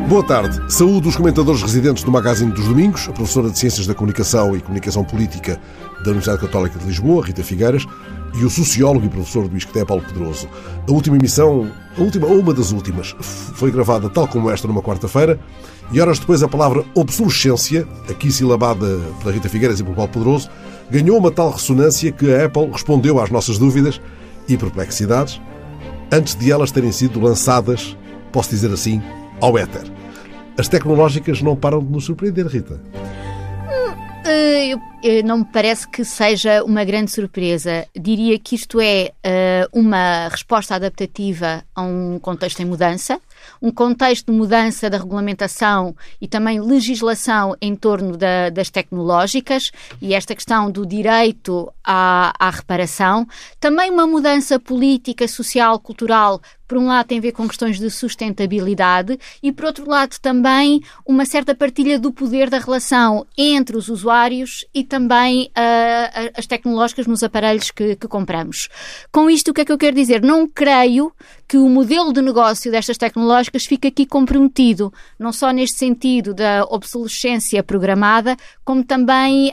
Boa tarde. Saúdo os comentadores residentes do Magazine dos Domingos, a professora de Ciências da Comunicação e Comunicação Política da Universidade Católica de Lisboa, Rita Figueiras, e o sociólogo e professor do ISCTE, Paulo Pedroso. A última emissão, uma das últimas, foi gravada tal como esta numa quarta-feira, e horas depois a palavra obsolescência, aqui silabada pela Rita Figueiras e pelo Paulo Pedroso, ganhou uma tal ressonância que a Apple respondeu às nossas dúvidas e perplexidades antes de elas terem sido lançadas, posso dizer assim, ao éter. As tecnológicas não param de nos surpreender, Rita. Não me parece que seja uma grande surpresa. Diria que isto é uma resposta adaptativa a um contexto em mudança, um contexto de mudança da regulamentação e também legislação em torno das tecnológicas e esta questão do direito à reparação. Também uma mudança política, social, cultural. Por um lado tem a ver com questões de sustentabilidade e, por outro lado, também uma certa partilha do poder da relação entre os usuários e também as tecnológicas nos aparelhos que compramos. Com isto, o que é que eu quero dizer? Não creio que o modelo de negócio destas tecnológicas fique aqui comprometido, não só neste sentido da obsolescência programada, como também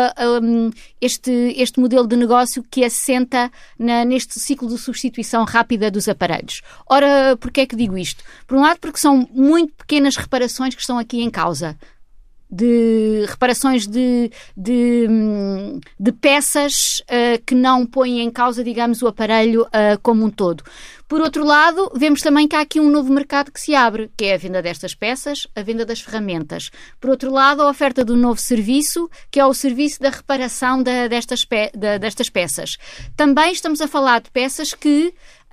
este modelo de negócio que assenta neste ciclo de substituição rápida dos aparelhos. Ora, porquê é que digo isto? Por um lado, porque são muito pequenas reparações que estão aqui em causa. De reparações de peças que não põem em causa, digamos, o aparelho como um todo. Por outro lado, vemos também que há aqui um novo mercado que se abre, que é a venda destas peças, a venda das ferramentas. Por outro lado, a oferta do novo serviço, que é o serviço da reparação destas peças. Também estamos a falar de peças que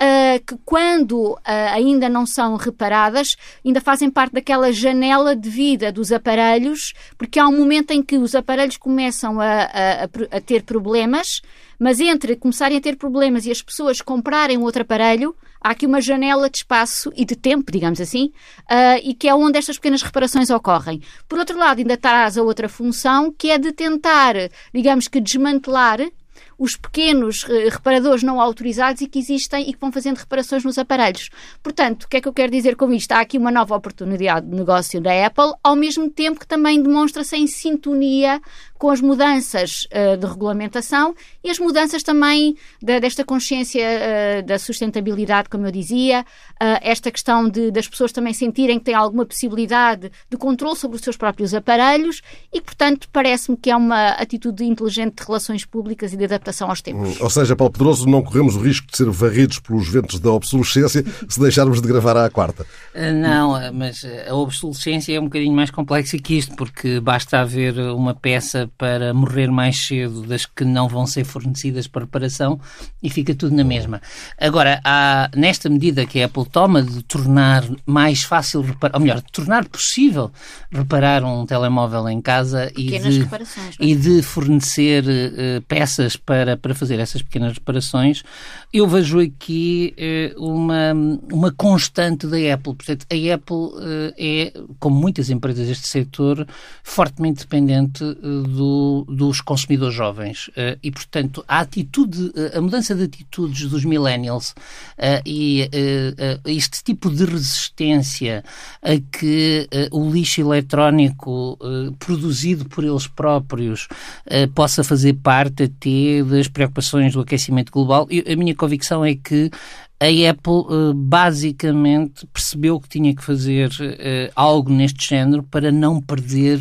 quando ainda não são reparadas, ainda fazem parte daquela janela de vida dos aparelhos, porque há um momento em que os aparelhos começam a ter problemas, mas entre começarem a ter problemas e as pessoas comprarem um outro aparelho, há aqui uma janela de espaço e de tempo, digamos assim, e que é onde estas pequenas reparações ocorrem. Por outro lado, ainda traz a outra função, que é de tentar, digamos que desmantelar os pequenos reparadores não autorizados e que existem e que vão fazendo reparações nos aparelhos. Portanto, o que é que eu quero dizer com isto? Há aqui uma nova oportunidade de negócio da Apple, ao mesmo tempo que também demonstra-se em sintonia com as mudanças de regulamentação e as mudanças também desta consciência da sustentabilidade, como eu dizia, esta questão das pessoas também sentirem que têm alguma possibilidade de controle sobre os seus próprios aparelhos e que, portanto, parece-me que é uma atitude inteligente de relações públicas e de adaptação aos tempos. Ou seja, Paulo Pedroso, não corremos o risco de ser varridos pelos ventos da obsolescência se deixarmos de gravar à quarta. Não, mas a obsolescência é um bocadinho mais complexa que isto, porque basta haver uma peça para morrer mais cedo das que não vão ser fornecidas para reparação e fica tudo na mesma. Agora, nesta medida que a Apple toma de tornar mais fácil reparar, ou melhor, de tornar possível reparar um telemóvel em casa e de fornecer peças para fazer essas pequenas reparações, eu vejo aqui uma constante da Apple. Portanto, a Apple é, como muitas empresas deste setor, fortemente dependente dos consumidores jovens. E, portanto, a mudança de atitudes dos millennials e este tipo de resistência a que o lixo eletrónico produzido por eles próprios possa fazer parte até das preocupações do aquecimento global. A minha convicção é que a Apple basicamente percebeu que tinha que fazer algo neste género para não perder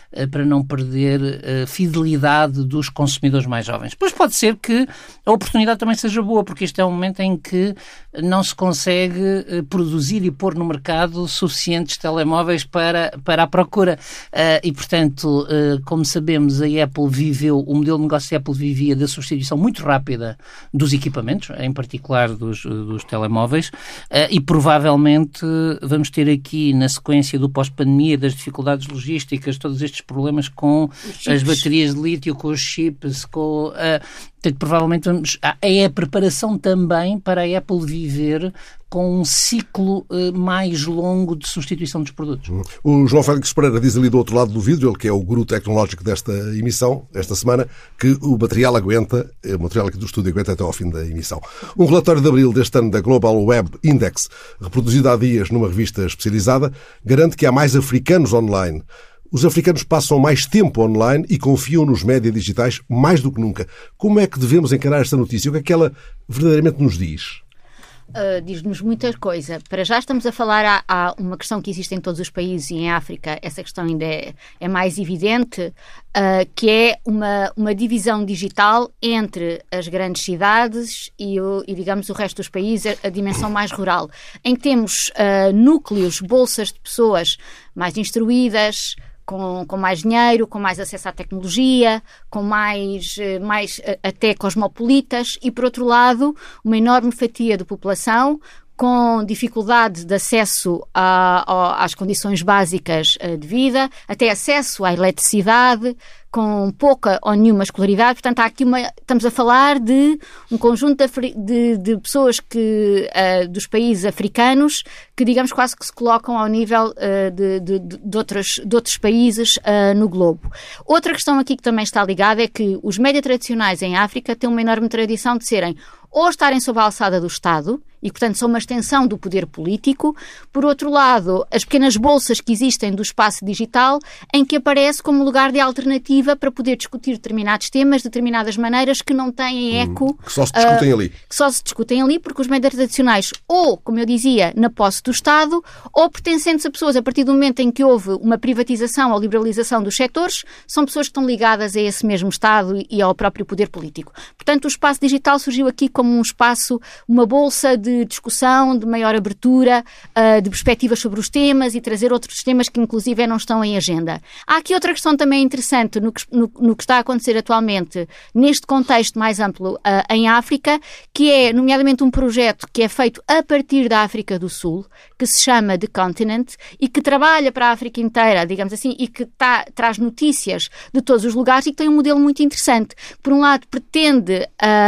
fidelidade dos consumidores mais jovens. Pois pode ser que a oportunidade também seja boa, porque este é um momento em que não se consegue produzir e pôr no mercado suficientes telemóveis para a procura. E, portanto, como sabemos, o modelo de negócio da Apple vivia da substituição muito rápida dos equipamentos, em particular dos telemóveis, e provavelmente vamos ter aqui, na sequência do pós-pandemia, das dificuldades logísticas, todos estes problemas com as baterias de lítio, com os chips, Portanto, provavelmente é a preparação também para a Apple viver com um ciclo mais longo de substituição dos produtos. O João Félix Pereira diz ali do outro lado do vidro, ele que é o guru tecnológico desta emissão, esta semana, que o material aqui do estúdio aguenta até ao fim da emissão. Um relatório de abril deste ano da Global Web Index, reproduzido há dias numa revista especializada, garante que há mais africanos online. Os africanos passam mais tempo online e confiam nos média digitais mais do que nunca. Como é que devemos encarar esta notícia? O que é que ela verdadeiramente nos diz? Diz-nos muita coisa. Para já estamos a falar, há uma questão que existe em todos os países e em África, essa questão ainda é mais evidente, que é uma divisão digital entre as grandes cidades e digamos, o resto dos países, a dimensão mais rural, em que temos núcleos, bolsas de pessoas mais instruídas, com mais dinheiro, com mais acesso à tecnologia, com mais até cosmopolitas e, por outro lado, uma enorme fatia de população com dificuldade de acesso às condições básicas de vida, até acesso à eletricidade, com pouca ou nenhuma escolaridade. Portanto, há aqui estamos a falar de um conjunto de pessoas dos países africanos que, digamos, quase que se colocam ao nível de outros países no globo. Outra questão aqui que também está ligada é que os média tradicionais em África têm uma enorme tradição de serem ou estarem sob a alçada do Estado, e, portanto, são uma extensão do poder político. Por outro lado, as pequenas bolsas que existem do espaço digital, em que aparece como lugar de alternativa para poder discutir determinados temas, de determinadas maneiras que não têm eco. Que só se discutem ali. Que só se discutem ali, porque os médias tradicionais, ou, como eu dizia, na posse do Estado, ou pertencentes a pessoas, a partir do momento em que houve uma privatização ou liberalização dos setores, são pessoas que estão ligadas a esse mesmo Estado e ao próprio poder político. Portanto, o espaço digital surgiu aqui como um espaço, uma bolsa de discussão, de maior abertura, de perspectivas sobre os temas e trazer outros temas que inclusive não estão em agenda. Há aqui outra questão também interessante no que está a acontecer atualmente neste contexto mais amplo em África, que é nomeadamente um projeto que é feito a partir da África do Sul, que se chama The Continent e que trabalha para a África inteira, digamos assim, e que traz notícias de todos os lugares e que tem um modelo muito interessante. Por um lado, pretende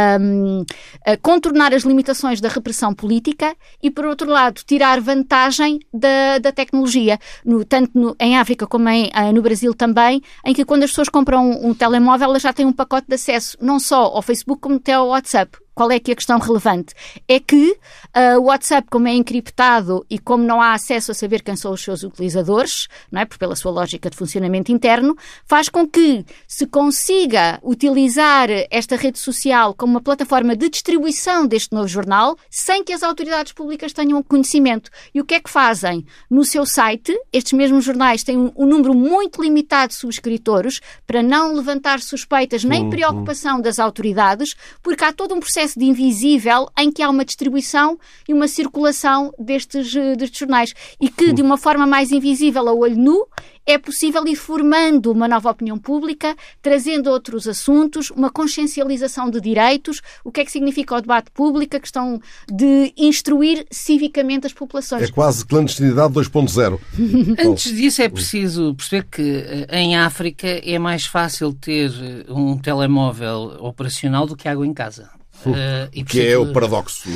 contornar as limitações da repressão política e, por outro lado, tirar vantagem da tecnologia, tanto em África como no Brasil também, em que quando as pessoas compram um telemóvel, elas já têm um pacote de acesso não só ao Facebook como até ao WhatsApp. Qual é que é a questão relevante? É que o WhatsApp, como é encriptado e como não há acesso a saber quem são os seus utilizadores, não é? Porque pela sua lógica de funcionamento interno, faz com que se consiga utilizar esta rede social como uma plataforma de distribuição deste novo jornal sem que as autoridades públicas tenham conhecimento. E o que é que fazem? No seu site, estes mesmos jornais têm um número muito limitado de subscritores para não levantar suspeitas nem preocupação das autoridades, porque há todo um processo de invisível em que há uma distribuição e uma circulação destes jornais e que, de uma forma mais invisível a olho nu, é possível ir formando uma nova opinião pública, trazendo outros assuntos, uma consciencialização de direitos, o que é que significa o debate público, a questão de instruir civicamente as populações. É quase clandestinidade 2.0. Antes disso é preciso perceber que em África é mais fácil ter um telemóvel operacional do que água em casa. Que é o paradoxo.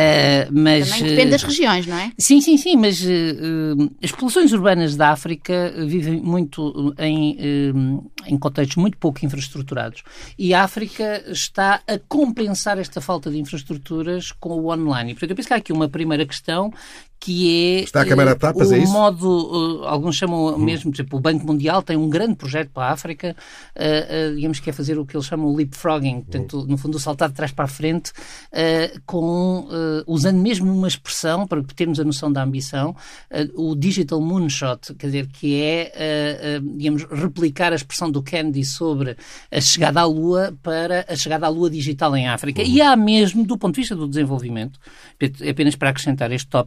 Mas também depende das regiões, não é? Sim, mas as populações urbanas da África vivem muito em contextos muito pouco infraestruturados e a África está a compensar esta falta de infraestruturas com o online. E, portanto, eu penso que há aqui uma primeira questão que é está a câmara a tapas, o é isso? modo, alguns chamam mesmo, por exemplo, o Banco Mundial tem um grande projeto para a África, digamos que é fazer o que eles chamam o leapfrogging, portanto, no fundo, saltar de trás para a frente, usando mesmo uma expressão, para termos a noção da ambição, o digital moonshot, quer dizer, que é, digamos, replicar a expressão do Kennedy sobre a chegada à Lua para a chegada à Lua digital em África. E há mesmo, do ponto de vista do desenvolvimento, apenas para acrescentar este tópico,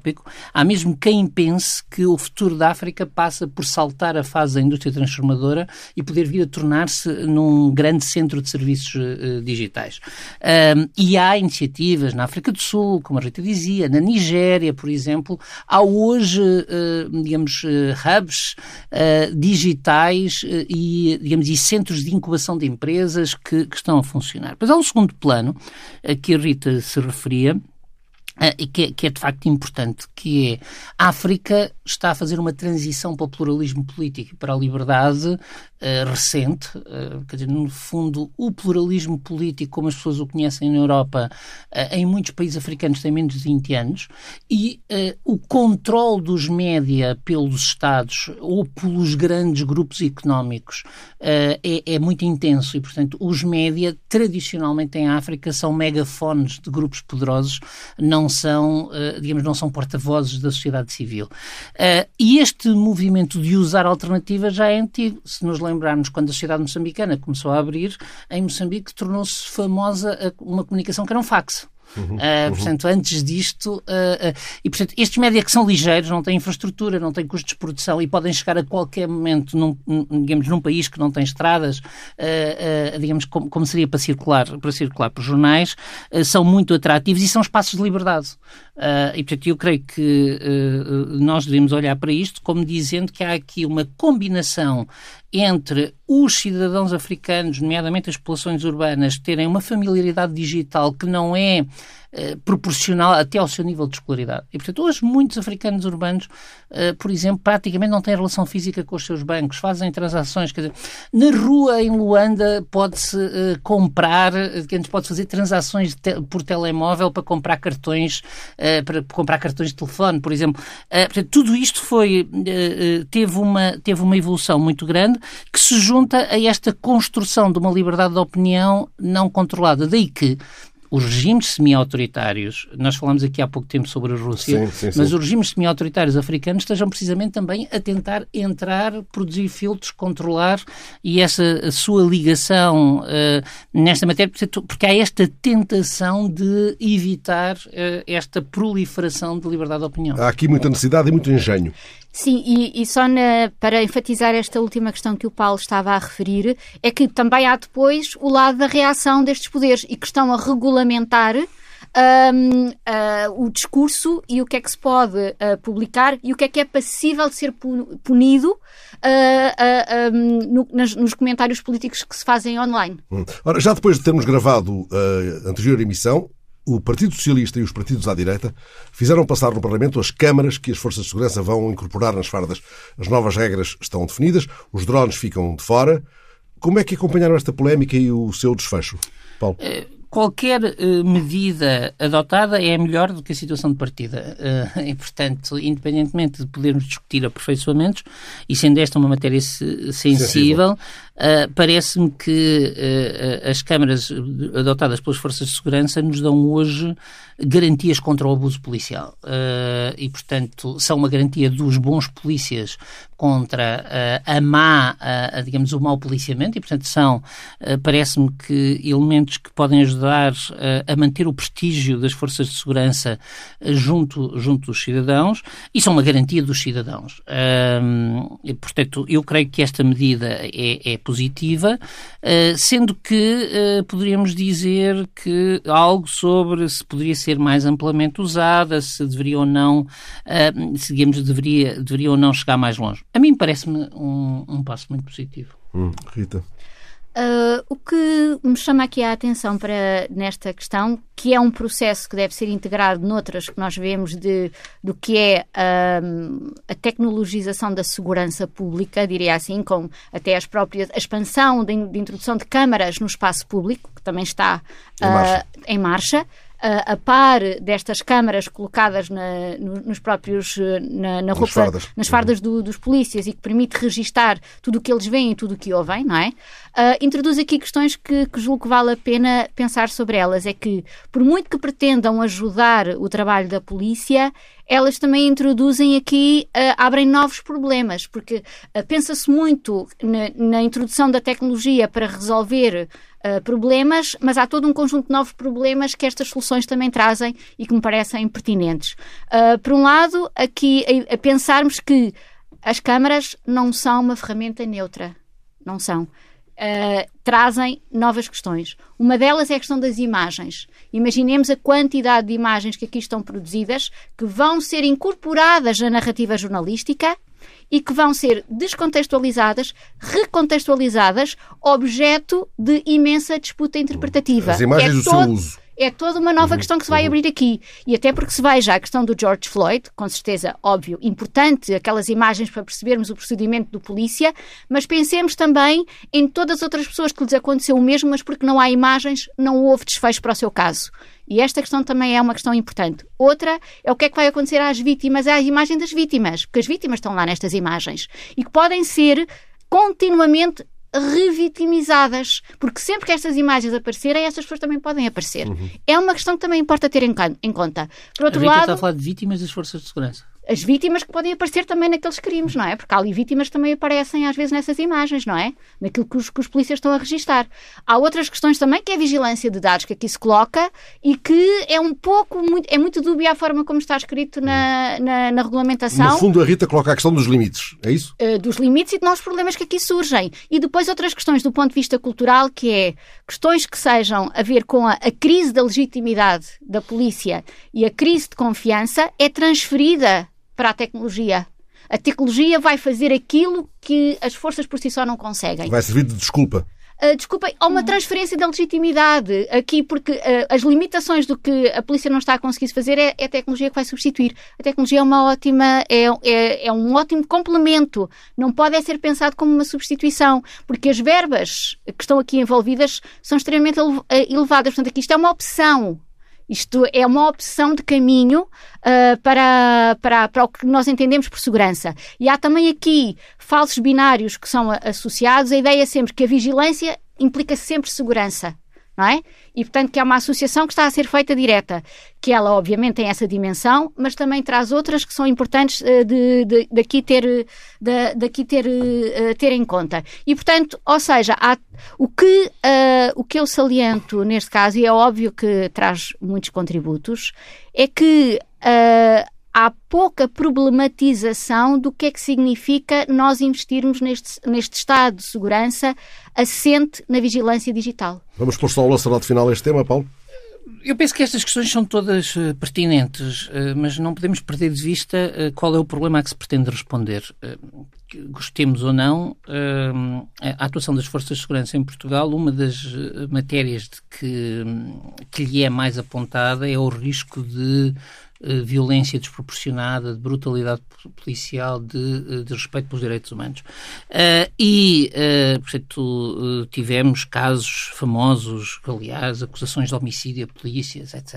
há mesmo quem pense que o futuro da África passa por saltar a fase da indústria transformadora e poder vir a tornar-se num grande centro de serviços digitais. E há iniciativas na África do Sul, como a Rita dizia, na Nigéria, por exemplo, há hoje, digamos, hubs digitais e centros de incubação de empresas que estão a funcionar. Mas há um segundo plano a que a Rita se referia, e que é de facto importante, que é a África está a fazer uma transição para o pluralismo político e para a liberdade recente, quer dizer, no fundo o pluralismo político como as pessoas o conhecem na Europa em muitos países africanos tem menos de 20 anos e o controle dos média pelos Estados ou pelos grandes grupos económicos é muito intenso e, portanto, os média tradicionalmente em África são megafones de grupos poderosos, não são porta-vozes da sociedade civil. E este movimento de usar alternativas já é antigo. Se nos lembrarmos, quando a sociedade moçambicana começou a abrir, em Moçambique tornou-se famosa uma comunicação que era um fax. Portanto, antes disto, e portanto, estes média que são ligeiros, não têm infraestrutura, não têm custos de produção e podem chegar a qualquer momento num país que não tem estradas, digamos, como seria para circular por jornais, são muito atrativos e são espaços de liberdade. E portanto, eu creio que nós devemos olhar para isto como dizendo que há aqui uma combinação entre os cidadãos africanos, nomeadamente as populações urbanas, terem uma familiaridade digital que não é proporcional até ao seu nível de escolaridade. E, portanto, hoje muitos africanos urbanos, por exemplo, praticamente não têm relação física com os seus bancos, fazem transações, quer dizer, na rua em Luanda pode-se pode-se fazer transações por telemóvel para comprar cartões de telefone, por exemplo. Portanto, tudo isto teve uma evolução muito grande que se junta a esta construção de uma liberdade de opinião não controlada. Daí que os regimes semi-autoritários, nós falamos aqui há pouco tempo sobre a Rússia, mas os regimes semi-autoritários africanos estejam precisamente também a tentar entrar, produzir filtros, controlar e essa sua ligação nesta matéria, porque há esta tentação de evitar esta proliferação de liberdade de opinião. Há aqui muita necessidade e muito engenho. Sim, e só para enfatizar esta última questão que o Paulo estava a referir, é que também há depois o lado da reação destes poderes e que estão a regulamentar o discurso e o que é que se pode publicar e o que é passível de ser punido nos comentários políticos que se fazem online. Ora, já depois de termos gravado a anterior emissão, o Partido Socialista e os partidos à direita fizeram passar no Parlamento as câmaras que as forças de segurança vão incorporar nas fardas. As novas regras estão definidas, os drones ficam de fora. Como é que acompanharam esta polémica e o seu desfecho, Paulo? Qualquer medida adotada é melhor do que a situação de partida. E, portanto, independentemente de podermos discutir aperfeiçoamentos, e sendo esta uma matéria sensível, parece-me que as câmaras adotadas pelas forças de segurança nos dão hoje garantias contra o abuso policial. E, portanto, são uma garantia dos bons polícias contra digamos, o mau policiamento e, portanto, são, parece-me que elementos que podem ajudar a manter o prestígio das forças de segurança junto dos cidadãos e são uma garantia dos cidadãos. E, portanto, eu creio que esta medida é positiva, sendo que poderíamos dizer que algo sobre se poderia ser mais amplamente usada, se deveria ou não, deveria ou não chegar mais longe. A mim parece-me um passo muito positivo. Rita? O que me chama aqui a atenção nesta questão, que é um processo que deve ser integrado noutras que nós vemos do que é a tecnologização da segurança pública, diria assim, com até a expansão de introdução de câmaras no espaço público, que também está em marcha. A par destas câmaras colocadas nos próprios na roupa, nas fardas dos polícias e que permite registar tudo o que eles veem e tudo o que ouvem, não é? Introduz aqui questões que julgo que vale a pena pensar sobre elas. É que, por muito que pretendam ajudar o trabalho da polícia, elas também introduzem aqui, abrem novos problemas, porque pensa-se muito na introdução da tecnologia para resolver problemas, mas há todo um conjunto de novos problemas que estas soluções também trazem e que me parecem pertinentes. Por um lado, aqui a pensarmos que as câmaras não são uma ferramenta neutra. Não são. Trazem novas questões. Uma delas é a questão das imagens. Imaginemos a quantidade de imagens que aqui estão produzidas, que vão ser incorporadas na narrativa jornalística e que vão ser descontextualizadas, recontextualizadas, objeto de imensa disputa interpretativa. As imagens do seu uso. É toda uma nova questão que se vai abrir aqui. E até porque se veja a questão do George Floyd, com certeza, óbvio, importante, aquelas imagens para percebermos o procedimento do polícia, mas pensemos também em todas as outras pessoas que lhes aconteceu o mesmo, mas porque não há imagens, não houve desfecho para o seu caso. E esta questão também é uma questão importante. Outra é o que é que vai acontecer às vítimas, à imagem das vítimas, porque as vítimas estão lá nestas imagens e que podem ser continuamente revitimizadas, porque sempre que estas imagens aparecerem, estas pessoas também podem aparecer. É uma questão que também importa ter em conta. Por outro lado, está a falar de vítimas das forças de segurança. As vítimas que podem aparecer também naqueles crimes, não é? Porque há ali vítimas que também aparecem às vezes nessas imagens, não é? Naquilo que os polícias estão a registar. Há outras questões também, que é a vigilância de dados que aqui se coloca e que é muito dúbia a forma como está escrito na regulamentação. No fundo, a Rita coloca a questão dos limites, é isso? Dos limites e de novos problemas que aqui surgem. E depois outras questões do ponto de vista cultural, que é questões que sejam a ver com a crise da legitimidade da polícia e a crise de confiança é transferida para a tecnologia. A tecnologia vai fazer aquilo que as forças por si só não conseguem. Vai servir de desculpa. Desculpem, há uma transferência da legitimidade aqui, porque as limitações do que a polícia não está a conseguir fazer é a tecnologia que vai substituir. A tecnologia é uma ótima, é um ótimo complemento. Não pode ser pensado como uma substituição, porque as verbas que estão aqui envolvidas são extremamente elevadas. Portanto, aqui isto é uma opção. Isto é uma opção de caminho para o que nós entendemos por segurança. E há também aqui falsos binários que são associados. A ideia é sempre que a vigilância implica sempre segurança, não é? E, portanto, que é uma associação que está a ser feita direta, que ela, obviamente, tem essa dimensão, mas também traz outras que são importantes daqui ter em conta. E, portanto, ou seja, o que eu saliento neste caso, e é óbvio que traz muitos contributos, é que há pouca problematização do que é que significa nós investirmos neste estado de segurança assente na vigilância digital. Vamos pôr só o laçarote final a este tema, Paulo? Eu penso que estas questões são todas pertinentes, mas não podemos perder de vista qual é o problema a que se pretende responder. Gostemos ou não, a atuação das forças de segurança em Portugal, uma das matérias que lhe é mais apontada é o risco de violência desproporcionada, de brutalidade policial, de respeito pelos direitos humanos. Portanto, tivemos casos famosos, aliás, acusações de homicídio a polícias, etc.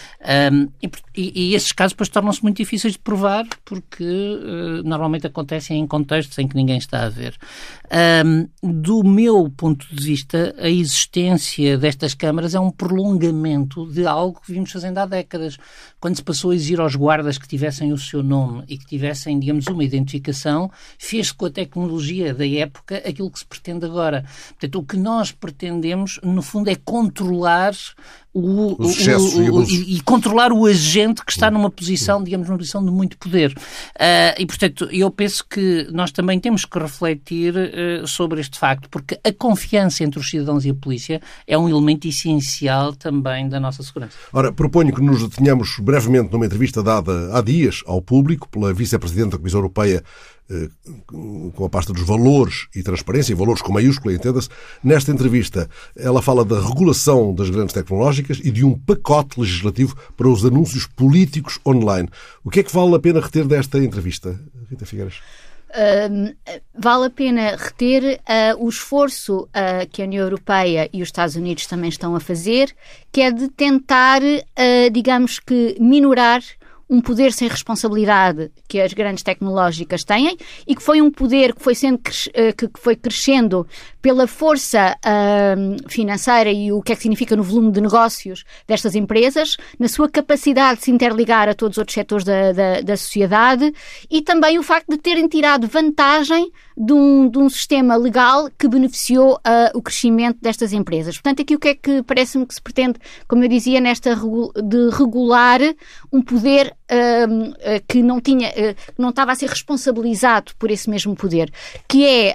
E esses casos depois tornam-se muito difíceis de provar porque normalmente acontecem em contextos em que ninguém está a ver. Do meu ponto de vista, a existência destas câmaras é um prolongamento de algo que vimos fazendo há décadas. Quando se passou a exigir aos guardas que tivessem o seu nome e que tivessem, digamos, uma identificação, fez-se com a tecnologia da época aquilo que se pretende agora. Portanto, o que nós pretendemos, no fundo, é controlar os excessos e controlar o agente que está numa posição, digamos, numa posição de muito poder. E, portanto, eu penso que nós também temos que refletir sobre este facto, porque a confiança entre os cidadãos e a polícia é um elemento essencial também da nossa segurança. Ora, proponho que nos detenhamos brevemente numa entrevista dada há dias ao público pela Vice-Presidente da Comissão Europeia com a pasta dos valores e transparência, e valores com maiúscula, entenda-se. Nesta entrevista, ela fala da regulação das grandes tecnológicas e de um pacote legislativo para os anúncios políticos online. O que é que vale a pena reter desta entrevista, Rita Figueiras? Vale a pena reter o esforço que a União Europeia e os Estados Unidos também estão a fazer, que é de tentar, digamos que, minorar um poder sem responsabilidade que as grandes tecnológicas têm e que foi um poder que foi crescendo pela força financeira e o que é que significa no volume de negócios destas empresas, na sua capacidade de se interligar a todos os outros setores da sociedade e também o facto de terem tirado vantagem de um sistema legal que beneficiou o crescimento destas empresas. Portanto, aqui o que é que parece-me que se pretende, como eu dizia, de regular um poder que não estava a ser responsabilizado por esse mesmo poder, que é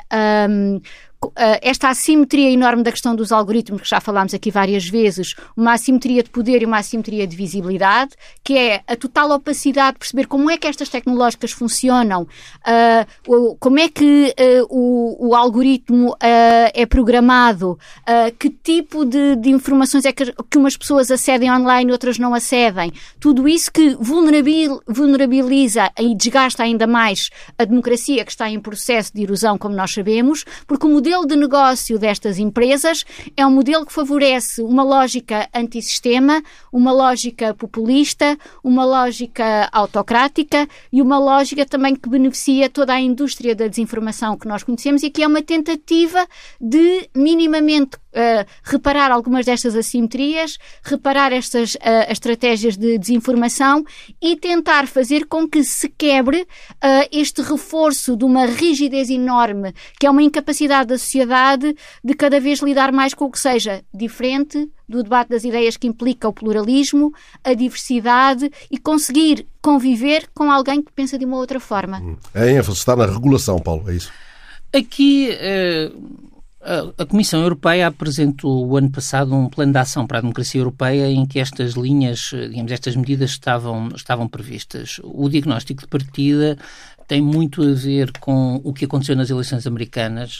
esta assimetria enorme da questão dos algoritmos, que já falámos aqui várias vezes, uma assimetria de poder e uma assimetria de visibilidade, que é a total opacidade de perceber como é que estas tecnológicas funcionam, como é que o algoritmo é programado, que tipo de informações é que umas pessoas acedem online e outras não acedem. Tudo isso que vulnerabiliza e desgasta ainda mais a democracia, que está em processo de erosão, como nós sabemos, porque o modelo de negócio destas empresas é um modelo que favorece uma lógica antissistema, uma lógica populista, uma lógica autocrática e uma lógica também que beneficia toda a indústria da desinformação que nós conhecemos, e que é uma tentativa de minimamente reparar algumas destas assimetrias, reparar estas estratégias de desinformação e tentar fazer com que se quebre este reforço de uma rigidez enorme, que é uma incapacidade da sociedade de cada vez lidar mais com o que seja diferente, do debate das ideias que implica o pluralismo, a diversidade e conseguir conviver com alguém que pensa de uma outra forma. A ênfase está na regulação, Paulo, é isso? Aqui a Comissão Europeia apresentou o ano passado um plano de ação para a democracia europeia em que estas linhas, digamos, estas medidas estavam previstas. O diagnóstico de partida tem muito a ver com o que aconteceu nas eleições americanas,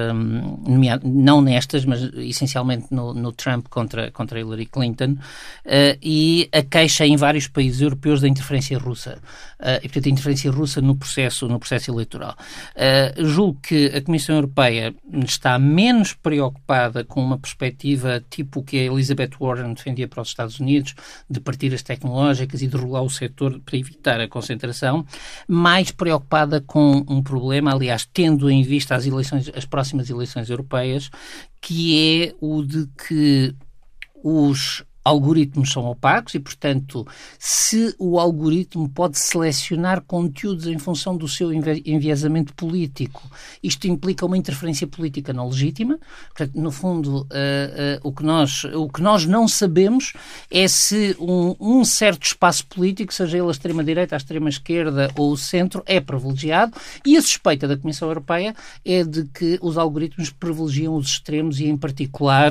não nestas, mas essencialmente no Trump contra Hillary Clinton, e a queixa em vários países europeus da interferência russa. E, portanto, a interferência russa no processo eleitoral. Julgo que a Comissão Europeia está menos preocupada com uma perspectiva tipo o que a Elizabeth Warren defendia para os Estados Unidos, de partidas tecnológicas e de regular o setor para evitar a concentração, mais preocupada com um problema, aliás, tendo em vista as próximas eleições europeias, que é o de que os algoritmos são opacos e, portanto, se o algoritmo pode selecionar conteúdos em função do seu enviesamento político, isto implica uma interferência política não legítima. Portanto, no fundo, o que nós não sabemos é se um certo espaço político, seja ele a extrema-direita, a extrema-esquerda ou o centro, é privilegiado, e a suspeita da Comissão Europeia é de que os algoritmos privilegiam os extremos e, em particular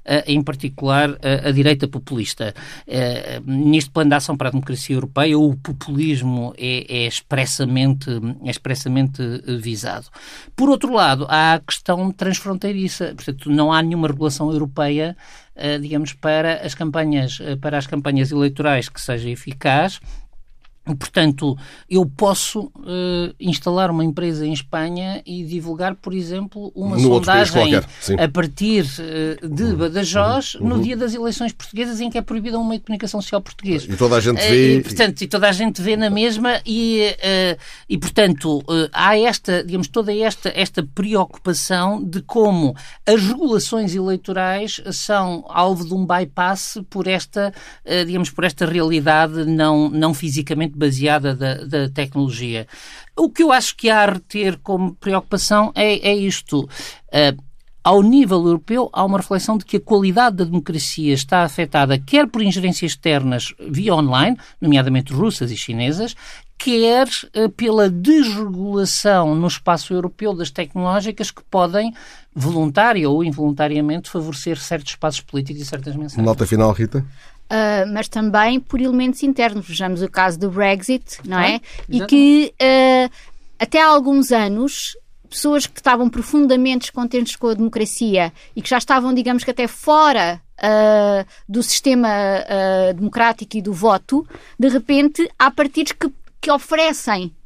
a direita populista. Neste plano de ação para a democracia europeia, o populismo é expressamente visado. Por outro lado, há a questão transfronteiriça. Portanto, não há nenhuma regulação europeia, digamos, para as campanhas eleitorais que seja eficaz. Portanto, eu posso instalar uma empresa em Espanha e divulgar, por exemplo, uma sondagem a partir de Badajoz no dia das eleições portuguesas, em que é proibida um meio de comunicação social português. E toda a gente vê. E toda a gente vê na mesma e portanto, há toda esta preocupação de como as regulações eleitorais são alvo de um bypass por esta realidade não fisicamente baseada da tecnologia. O que eu acho que há a reter como preocupação é isto. Ao nível europeu, há uma reflexão de que a qualidade da democracia está afetada quer por ingerências externas via online, nomeadamente russas e chinesas, quer pela desregulação no espaço europeu das tecnológicas que podem, voluntária ou involuntariamente, favorecer certos espaços políticos e certas mensagens. Nota final, Rita? Mas também por elementos internos. Vejamos o caso do Brexit, não é? E que até há alguns anos pessoas que estavam profundamente descontentes com a democracia e que já estavam, digamos que até fora do sistema democrático e do voto, de repente há partidos que oferecem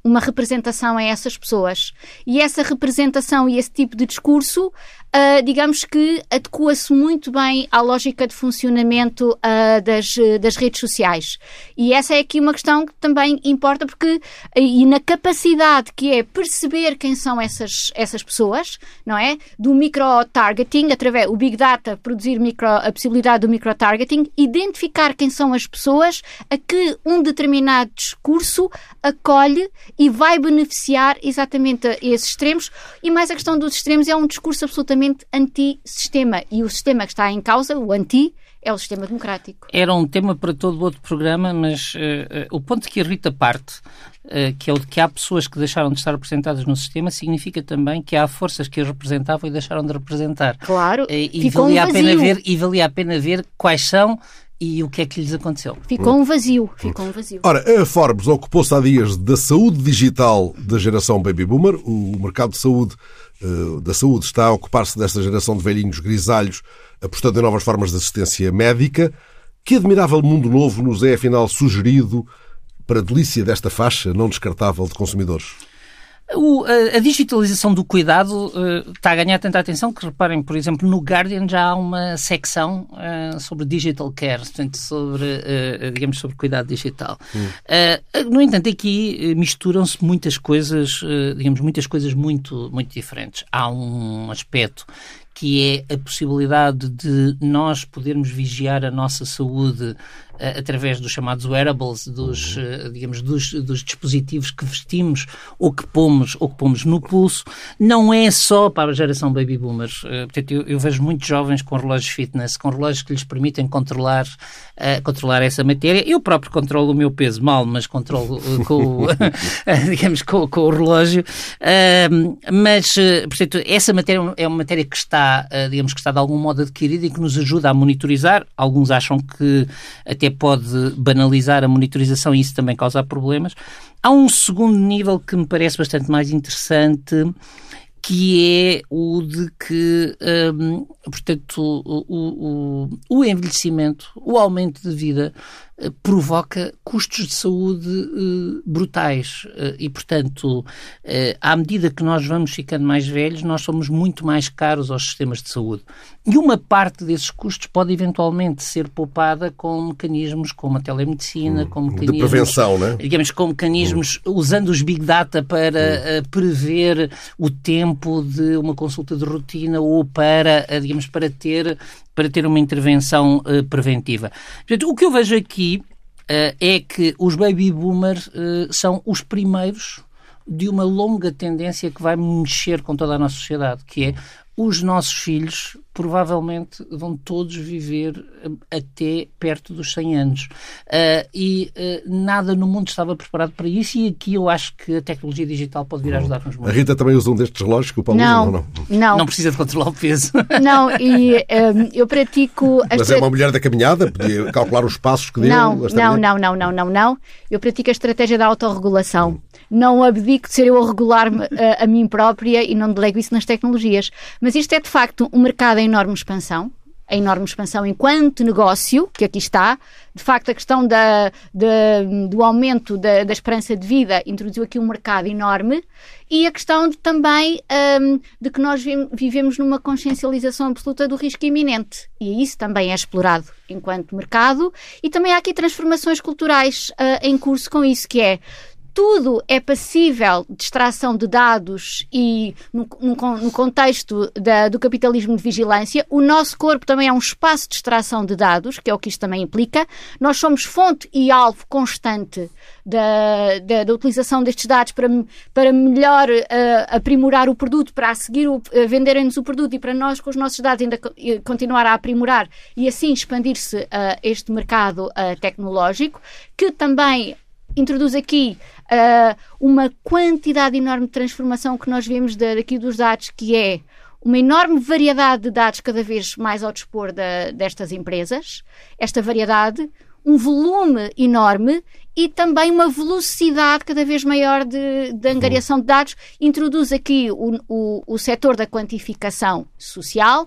uma representação a essas pessoas. E essa representação e esse tipo de discurso, digamos que adequa-se muito bem à lógica de funcionamento das redes sociais. E essa é aqui uma questão que também importa, porque e na capacidade que é perceber quem são essas pessoas, não é? Do micro-targeting, através do Big Data, produzir a possibilidade do micro-targeting, identificar quem são as pessoas a que um determinado discurso acolhe e vai beneficiar exatamente a esses extremos. E mais a questão dos extremos, é um discurso absolutamente anti-sistema. E o sistema que está em causa, o anti, é o sistema democrático. Era um tema para todo outro programa, mas o ponto que a Rita parte, que é o de que há pessoas que deixaram de estar representadas no sistema, significa também que há forças que as representavam e deixaram de representar. Claro, e valia a pena ver quais são e o que é que lhes aconteceu. Ficou um vazio. Ora, a Forbes ocupou-se há dias da saúde digital da geração Baby Boomer. O mercado da saúde está a ocupar-se desta geração de velhinhos grisalhos, apostando em novas formas de assistência médica. Que admirável mundo novo nos é, afinal, sugerido para a delícia desta faixa não descartável de consumidores? A digitalização do cuidado está a ganhar tanta atenção que, reparem, por exemplo, no Guardian já há uma secção sobre digital care, portanto, sobre cuidado digital. No entanto, aqui misturam-se muitas coisas, muitas coisas muito, muito diferentes. Há um aspecto que é a possibilidade de nós podermos vigiar a nossa saúde através dos chamados wearables, dos dispositivos que vestimos ou que pomos no pulso. Não é só para a geração baby boomers. Portanto, eu vejo muitos jovens com relógios fitness, com relógios que lhes permitem controlar essa matéria. Eu próprio controlo o meu peso mal, mas controlo com o relógio. Mas, portanto, essa matéria é uma matéria que está de algum modo adquirida e que nos ajuda a monitorizar. Alguns acham que até pode banalizar a monitorização e isso também causa problemas. Há um segundo nível que me parece bastante mais interessante, que é o de que, portanto, o envelhecimento, o aumento de vida provoca custos de saúde brutais e, portanto, à medida que nós vamos ficando mais velhos, nós somos muito mais caros aos sistemas de saúde. E uma parte desses custos pode eventualmente ser poupada com mecanismos como a telemedicina, com mecanismos de prevenção, né? Com mecanismos usando os Big Data para prever o tempo de uma consulta de rotina ou para ter uma intervenção preventiva. Portanto, o que eu vejo aqui é que os baby boomers são os primeiros de uma longa tendência que vai mexer com toda a nossa sociedade, que é os nossos filhos provavelmente vão todos viver até perto dos 100 anos. Nada no mundo estava preparado para isso e aqui eu acho que a tecnologia digital pode vir a ajudar-nos muito. A Rita também usa um destes relógios que o Paulo usa, ou não? Não precisa de controlar o peso. Não, e eu pratico... Mas é uma mulher da caminhada? Podia calcular os passos que deu? Não. Eu pratico a estratégia da autorregulação. Não abdico de ser eu a regular-me a mim própria e não delego isso nas tecnologias. Mas isto é, de facto, um mercado em enorme expansão. A enorme expansão enquanto negócio, que aqui está. De facto, a questão do aumento da esperança de vida introduziu aqui um mercado enorme. E a questão também de que nós vivemos numa consciencialização absoluta do risco iminente. E isso também é explorado enquanto mercado. E também há aqui transformações culturais em curso com isso, que é... Tudo é passível de extração de dados e no contexto do capitalismo de vigilância. O nosso corpo também é um espaço de extração de dados, que é o que isto também implica. Nós somos fonte e alvo constante da utilização destes dados para melhor aprimorar o produto, para a seguir venderem-nos o produto e para nós, com os nossos dados, ainda continuar a aprimorar e assim expandir-se este mercado tecnológico, que também introduz aqui uma quantidade enorme de transformação que nós vemos daqui dos dados, que é uma enorme variedade de dados cada vez mais ao dispor destas empresas, esta variedade, um volume enorme e também uma velocidade cada vez maior de angariação de dados. Introduz aqui o setor da quantificação social,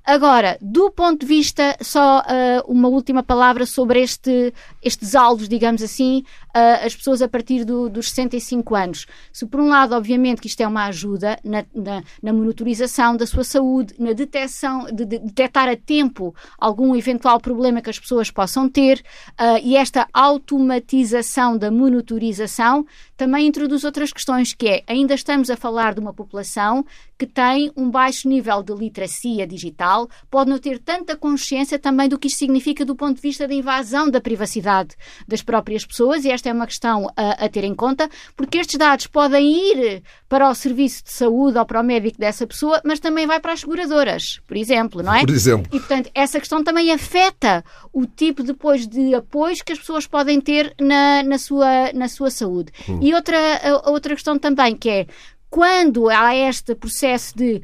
Agora, do ponto de vista, só uma última palavra sobre estes alvos, digamos assim, as pessoas a partir dos 65 anos. Se por um lado, obviamente, que isto é uma ajuda na monitorização da sua saúde, na detecção, de detectar a tempo algum eventual problema que as pessoas possam ter, e esta automatização da monitorização também introduz outras questões, que é, ainda estamos a falar de uma população que tem um baixo nível de literacia digital, pode não ter tanta consciência também do que isto significa do ponto de vista da invasão da privacidade das próprias pessoas, e esta é uma questão a ter em conta, porque estes dados podem ir para o serviço de saúde ou para o médico dessa pessoa, mas também vai para as seguradoras, por exemplo, não é? Por exemplo. E, portanto, essa questão também afeta o tipo depois de apoio que as pessoas podem ter na sua saúde. E outra questão também, que é, quando há este processo de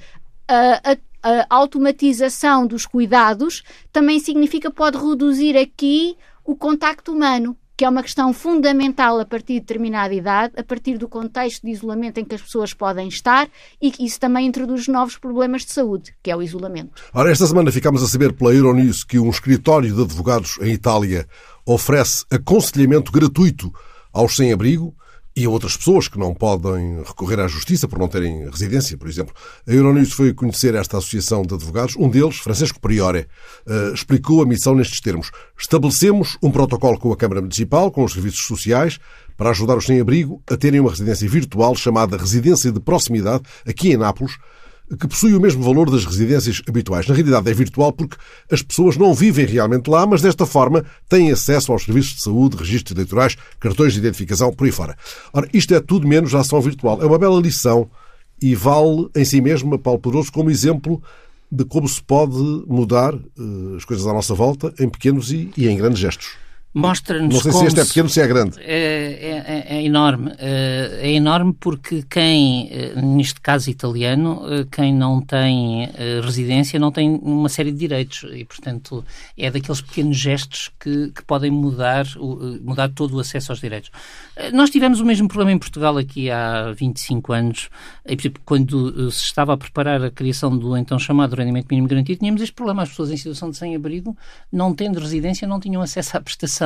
a automatização dos cuidados, também significa que pode reduzir aqui o contacto humano, que é uma questão fundamental a partir de determinada idade, a partir do contexto de isolamento em que as pessoas podem estar, e que isso também introduz novos problemas de saúde, que é o isolamento. Ora, esta semana ficámos a saber pela Euronews que um escritório de advogados em Itália oferece aconselhamento gratuito aos sem-abrigo e a outras pessoas que não podem recorrer à justiça por não terem residência, por exemplo. A Euronews foi conhecer esta associação de advogados. Um deles, Francesco Priore, explicou a missão nestes termos. Estabelecemos um protocolo com a Câmara Municipal, com os serviços sociais, para ajudar os sem-abrigo a terem uma residência virtual chamada Residência de Proximidade, aqui em Nápoles, que possui o mesmo valor das residências habituais. Na realidade é virtual porque as pessoas não vivem realmente lá, mas desta forma têm acesso aos serviços de saúde, registros eleitorais, cartões de identificação, por aí fora. Ora, isto é tudo menos ação virtual. É uma bela lição e vale em si mesmo, Paulo Pedroso, como exemplo de como se pode mudar as coisas à nossa volta em pequenos e em grandes gestos. Mostra-nos. Não sei se este é pequeno ou se é grande. É enorme. É enorme porque quem, neste caso italiano, quem não tem residência não tem uma série de direitos e, portanto, é daqueles pequenos gestos que podem mudar todo o acesso aos direitos. Nós tivemos o mesmo problema em Portugal aqui há 25 anos, quando se estava a preparar a criação do então chamado rendimento mínimo garantido, tínhamos este problema. As pessoas em situação de sem-abrigo, não tendo residência, não tinham acesso à prestação.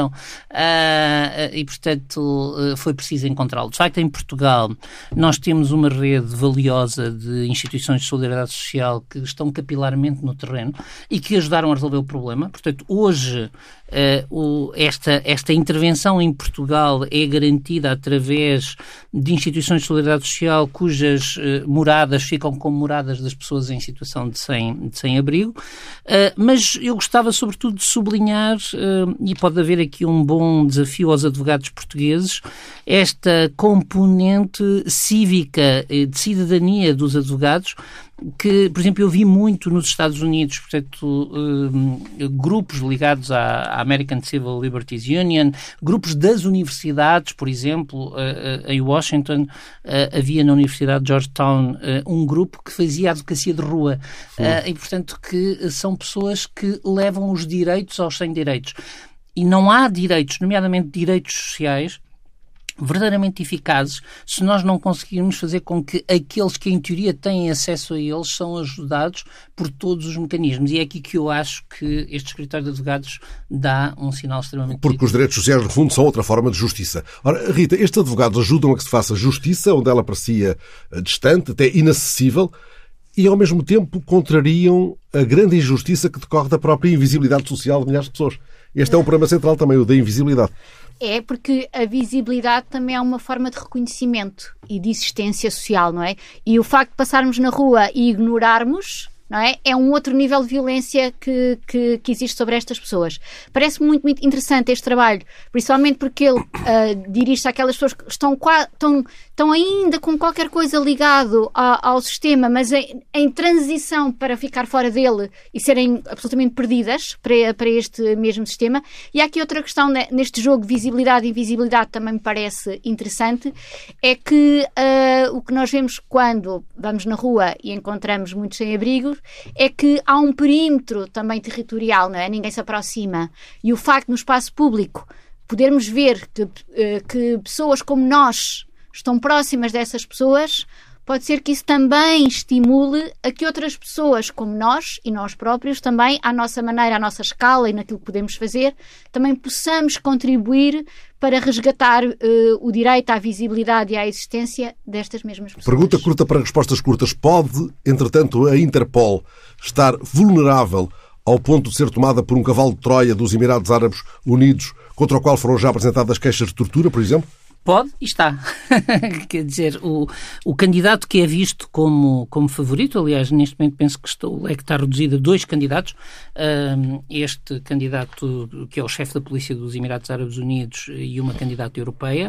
E, portanto, foi preciso encontrá-lo. De facto, em Portugal, nós temos uma rede valiosa de instituições de solidariedade social que estão capilarmente no terreno e que ajudaram a resolver o problema. Portanto, hoje, esta intervenção em Portugal é garantida através de instituições de solidariedade social cujas moradas ficam como moradas das pessoas em situação de sem-abrigo. Mas eu gostava, sobretudo, de sublinhar, e pode haver aqui um bom desafio aos advogados portugueses, esta componente cívica de cidadania dos advogados, que, por exemplo, eu vi muito nos Estados Unidos, portanto, grupos ligados à American Civil Liberties Union, grupos das universidades, por exemplo, em Washington, havia na Universidade de Georgetown um grupo que fazia advocacia de rua, e, portanto, que são pessoas que levam os direitos aos sem-direitos. E não há direitos, nomeadamente direitos sociais, verdadeiramente eficazes se nós não conseguirmos fazer com que aqueles que em teoria têm acesso a eles são ajudados por todos os mecanismos. E é aqui que eu acho que este escritório de advogados dá um sinal extremamente Porque os direitos sociais, no fundo, são outra forma de justiça. Ora, Rita, estes advogados ajudam a que se faça justiça onde ela parecia distante, até inacessível, e ao mesmo tempo contrariam a grande injustiça que decorre da própria invisibilidade social de milhares de pessoas. Este é um problema central também, o da invisibilidade. É, porque a visibilidade também é uma forma de reconhecimento e de existência social, não é? E o facto de passarmos na rua e ignorarmos, não é? É um outro nível de violência que existe sobre estas pessoas. Parece-me muito, muito interessante este trabalho, principalmente porque ele dirige-se àquelas pessoas que estão ainda com qualquer coisa ligado ao sistema, mas em transição para ficar fora dele e serem absolutamente perdidas para este mesmo sistema. E há aqui outra questão neste jogo de visibilidade e invisibilidade também me parece interessante, é que o que nós vemos quando vamos na rua e encontramos muitos sem-abrigo é que há um perímetro também territorial, não é? Ninguém se aproxima. E o facto no espaço público podermos ver que pessoas como nós estão próximas dessas pessoas pode ser que isso também estimule a que outras pessoas como nós e nós próprios também, à nossa maneira, à nossa escala e naquilo que podemos fazer, também possamos contribuir para resgatar o direito à visibilidade e à existência destas mesmas pessoas. Pergunta curta para respostas curtas. Pode, entretanto, a Interpol estar vulnerável ao ponto de ser tomada por um cavalo de Troia dos Emirados Árabes Unidos, contra o qual foram já apresentadas queixas de tortura, por exemplo? Pode e está. Quer dizer, o candidato que é visto como favorito, aliás, neste momento penso que o leque está reduzido a 2 candidatos. Este candidato, que é o chefe da polícia dos Emirados Árabes Unidos, e uma candidata europeia.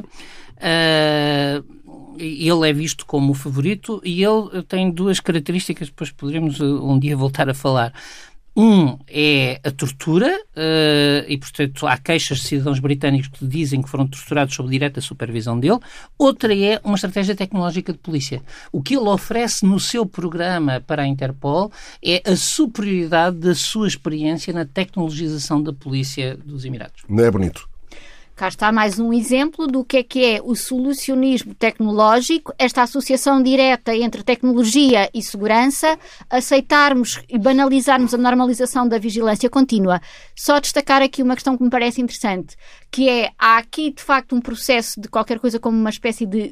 Ele é visto como o favorito e ele tem 2 características, depois poderemos um dia voltar a falar. Um é a tortura, e, portanto, há queixas de cidadãos britânicos que dizem que foram torturados sob direta supervisão dele. Outra é uma estratégia tecnológica de polícia. O que ele oferece no seu programa para a Interpol é a superioridade da sua experiência na tecnologização da polícia dos Emirados. Não é bonito? Cá está mais um exemplo do que é o solucionismo tecnológico, esta associação direta entre tecnologia e segurança, aceitarmos e banalizarmos a normalização da vigilância contínua. Só destacar aqui uma questão que me parece interessante, que é, há aqui de facto um processo de qualquer coisa como uma espécie de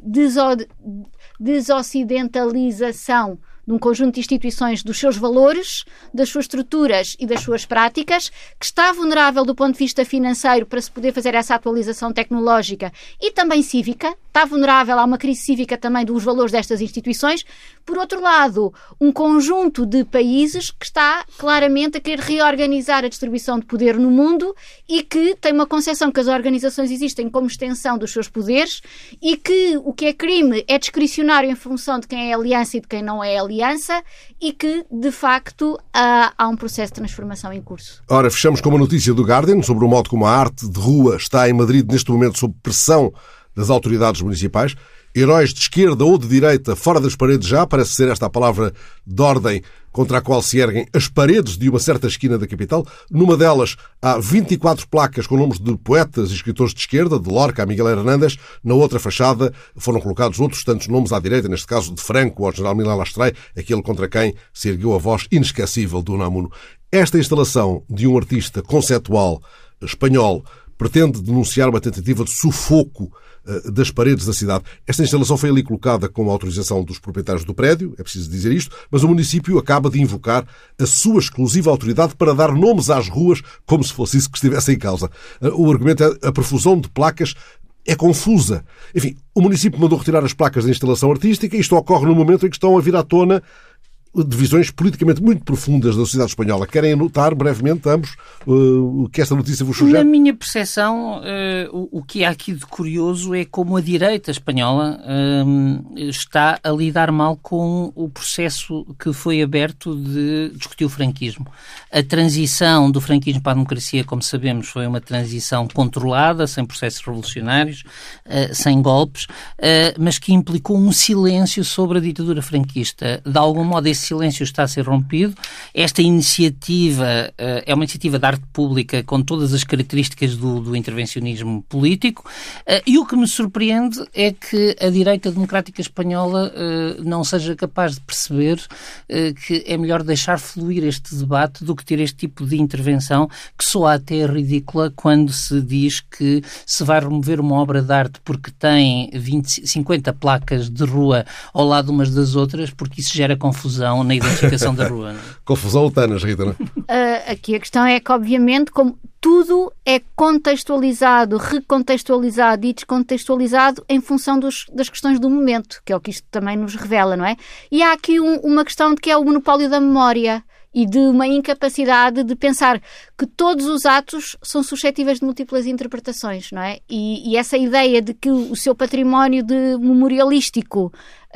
desocidentalização de um conjunto de instituições, dos seus valores, das suas estruturas e das suas práticas, que está vulnerável do ponto de vista financeiro para se poder fazer essa atualização tecnológica e também cívica, está vulnerável a uma crise cívica também dos valores destas instituições. Por outro lado, um conjunto de países que está claramente a querer reorganizar a distribuição de poder no mundo e que tem uma concepção que as organizações existem como extensão dos seus poderes e que o que é crime é discricionário em função de quem é aliança e de quem não é aliança e que, de facto, há um processo de transformação em curso. Ora, fechamos com uma notícia do Guardian sobre o modo como a arte de rua está em Madrid neste momento sob pressão das autoridades municipais. Heróis de esquerda ou de direita fora das paredes já, parece ser esta a palavra de ordem contra a qual se erguem as paredes de uma certa esquina da capital. Numa delas há 24 placas com nomes de poetas e escritores de esquerda, de Lorca a Miguel Hernández. Na outra fachada foram colocados outros tantos nomes à direita, neste caso de Franco ao general Milán Lastray, aquele contra quem se ergueu a voz inesquecível do Unamuno. Esta instalação de um artista conceptual espanhol pretende denunciar uma tentativa de sufoco das paredes da cidade. Esta instalação foi ali colocada com a autorização dos proprietários do prédio, é preciso dizer isto, mas o município acaba de invocar a sua exclusiva autoridade para dar nomes às ruas como se fosse isso que estivesse em causa. O argumento é a profusão de placas é confusa. Enfim, o município mandou retirar as placas da instalação artística e isto ocorre no momento em que estão a vir à tona divisões politicamente muito profundas da sociedade espanhola. Querem anotar brevemente ambos o que esta notícia vos sugere? Na minha percepção, o que há aqui de curioso é como a direita espanhola está a lidar mal com o processo que foi aberto de discutir o franquismo. A transição do franquismo para a democracia, como sabemos, foi uma transição controlada, sem processos revolucionários, sem golpes, mas que implicou um silêncio sobre a ditadura franquista. De algum modo, esse silêncio está a ser rompido. Esta iniciativa é uma iniciativa de arte pública com todas as características do intervencionismo político e o que me surpreende é que a direita democrática espanhola não seja capaz de perceber que é melhor deixar fluir este debate do que ter este tipo de intervenção que soa até ridícula quando se diz que se vai remover uma obra de arte porque tem 50 placas de rua ao lado umas das outras, porque isso gera confusão na identificação da rua. Não é? Confusão utanas, Rita, não é? Aqui a questão é que, obviamente, como tudo é contextualizado, recontextualizado e descontextualizado em função das questões do momento, que é o que isto também nos revela, não é? E há aqui uma questão de que é o monopólio da memória e de uma incapacidade de pensar que todos os atos são suscetíveis de múltiplas interpretações, não é? E essa ideia de que o seu património de memorialístico,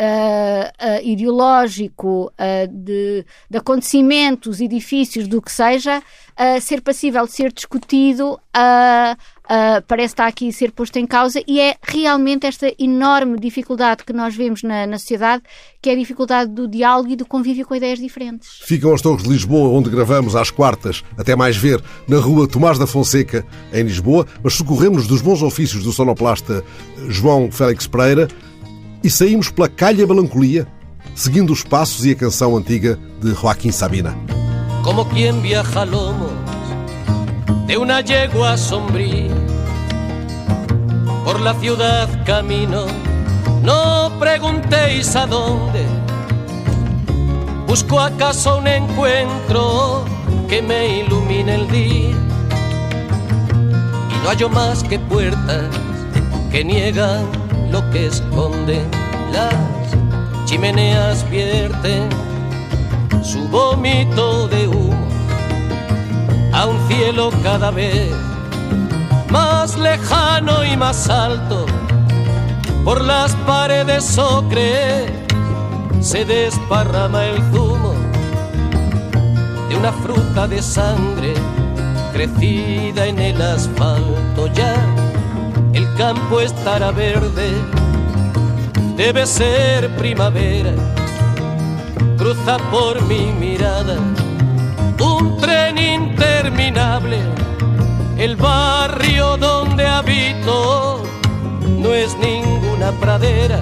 ideológico, de acontecimentos, edifícios, do que seja, ser passível de ser discutido, parece estar aqui a ser posto em causa, e é realmente esta enorme dificuldade que nós vemos na sociedade, que é a dificuldade do diálogo e do convívio com ideias diferentes. Ficam as Torres de Lisboa, onde gravamos às quartas, até mais ver, na rua Tomás da Fonseca, em Lisboa, mas socorremos dos bons ofícios do sonoplasta João Félix Pereira e saímos pela Calha Melancolia, seguindo os passos e a canção antiga de Joaquim Sabina. Como quien viaja a lomos de una yegua sombría, por la ciudad camino, no preguntéis a dónde. Busco acaso un encuentro que me ilumine el día, y no hallo más que puertas que niegan lo que esconden. Las chimeneas vierten su vómito de humo a un cielo cada vez más lejano y más alto. Por las paredes ocres se desparrama el zumo de una fruta de sangre crecida en el asfalto. Ya el campo estará verde, debe ser primavera. Cruza por mi mirada un tren interminable. El barrio donde habito no es ninguna pradera,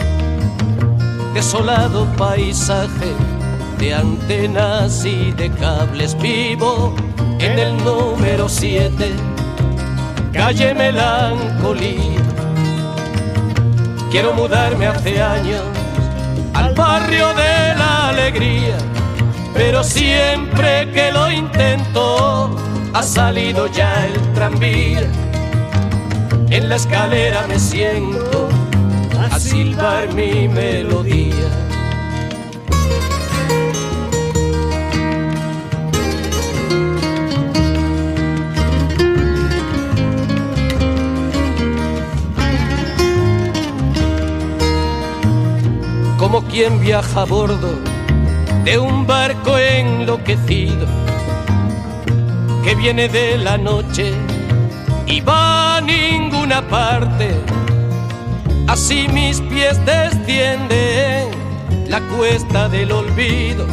desolado paisaje de antenas y de cables. Vivo en el número 7, calle Melancolía. Quiero mudarme hace años al barrio de la alegría, pero siempre que lo intento ha salido ya el tranvía. En la escalera me siento a silbar mi melodía. Como quien viaja a bordo de un barco enloquecido que viene de la noche y va a ninguna parte. Así mis pies descienden la cuesta del olvido,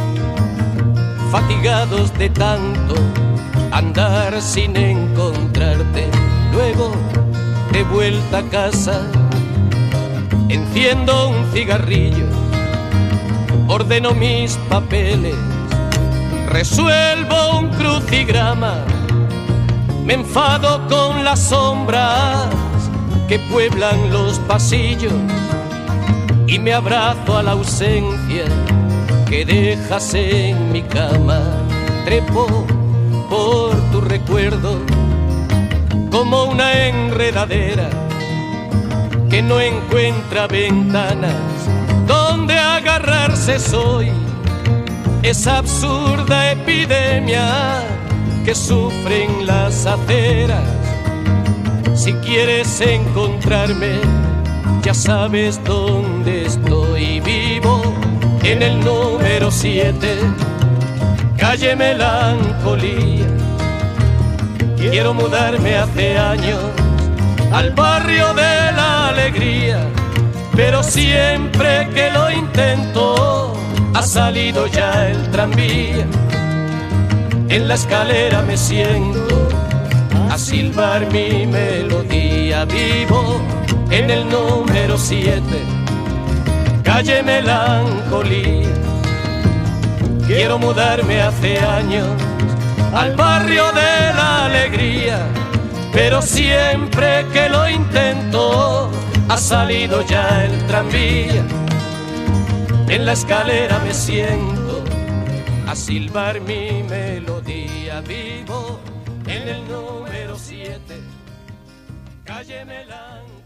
fatigados de tanto andar sin encontrarte. Luego, de vuelta a casa, enciendo un cigarrillo, ordeno mis papeles, resuelvo un crucigrama, me enfado con las sombras que pueblan los pasillos y me abrazo a la ausencia que dejas en mi cama. Trepo por tu recuerdo como una enredadera que no encuentra ventanas donde agarrarse. Soy esa absurda epidemia que sufren las aceras. Si quieres encontrarme, ya sabes dónde estoy. Vivo en el número 7, calle Melancolía. Quiero mudarme hace años al barrio de la alegría, pero siempre que lo intento ha salido ya el tranvía. En la escalera me siento a silbar mi melodía. Vivo en el número 7, calle Melancolía. Quiero mudarme hace años al barrio de la alegría, pero siempre que lo intento ha salido ya el tranvía. En la escalera me siento a silbar mi melodía. Vivo en el número 7, calle Melancolía.